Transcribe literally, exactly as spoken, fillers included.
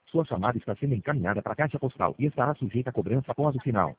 Sua chamada está sendo encaminhada para a caixa postal e estará sujeita a cobrança após o sinal.